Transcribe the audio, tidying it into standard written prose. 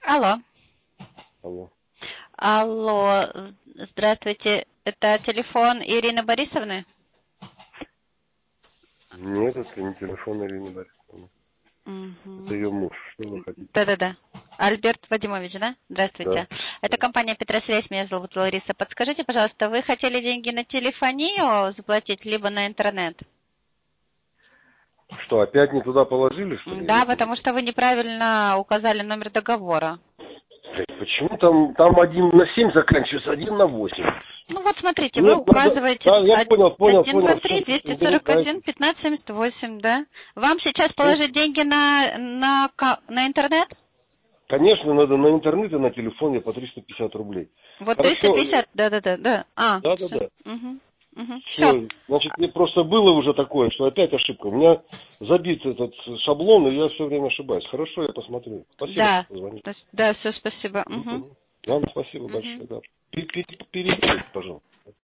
Алло. Алло. Алло, здравствуйте. Это телефон Ирины Борисовны? Нет, это не телефон Ирины Борисовны. Это ее муж. Что вы хотите? Да. Альберт Вадимович, да? Здравствуйте. Да. Это компания Петросвязь, меня зовут Лариса. Подскажите, пожалуйста, вы хотели деньги на телефонию заплатить, либо на интернет? Что, опять не туда положили, что ли? Да, потому что вы неправильно указали номер договора. Почему там 1 на 7 заканчивается, 1 на 8? Ну вот смотрите, вы Нет, указываете да, я понял. 123 241 1578, да? Вам сейчас положить деньги на интернет? Конечно, надо на интернет и на телефоне по 350 рублей. Вот Хорошо. 350, да. Да. Все. Все. Все, значит, мне просто было уже такое, что опять ошибка. У меня забит этот шаблон, и я все время ошибаюсь. Хорошо, я посмотрю. Спасибо, Да. что позвонили. Да, все, спасибо. Вам спасибо большое. Да. Переделайте, пожалуйста.